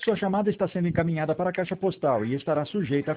Sua chamada está sendo encaminhada para a caixa postal e estará sujeita a